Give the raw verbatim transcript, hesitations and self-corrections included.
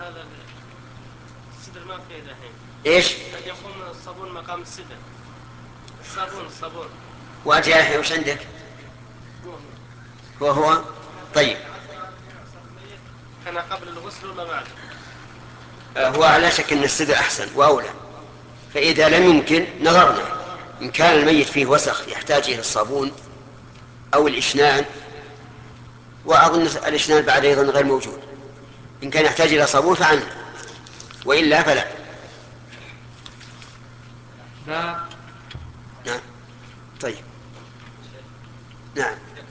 هذا السدر ما فيه الحين. ايش؟ قد يقوم الصابون مقام السدر. الصابون الصابون. واجي الحين وش عندك؟ هو هو. طيب. كان قبل الغسل ولا بعد؟ هو على شك ان السدر احسن واولى، فاذا لم يمكن نظرنا ان كان الميت فيه وسخ يحتاج الى الصابون او الاشنان، واظن الاشنان بعد ايضا غير موجود، ان كان يحتاج الى صابون فعنه، والا فلا. نعم. نعم. طيب. نعم.